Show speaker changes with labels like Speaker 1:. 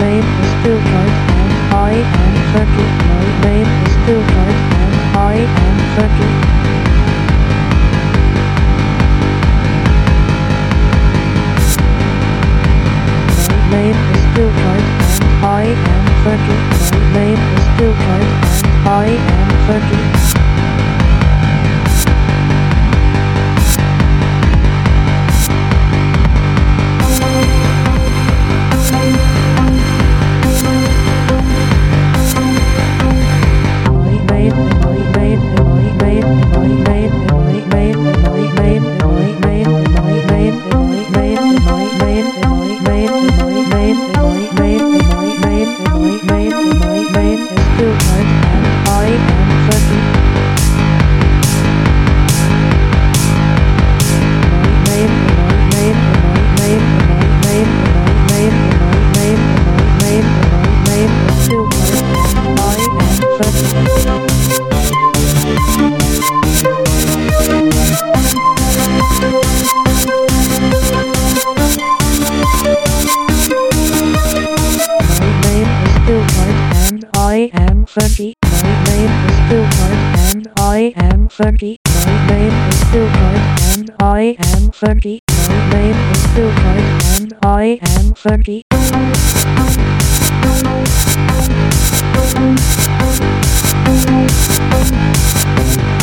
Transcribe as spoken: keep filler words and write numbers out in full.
Speaker 1: name is Stuart and I am thirty. My name is Stuart and I am thirty. My name is Stuart and I am thirty. My name is Stuart and I am thirty. I am thirty. My name is Stuart and I am thirty. My name is Stuart and I am thirty. My name is Stuart and I am thirty. Thank you.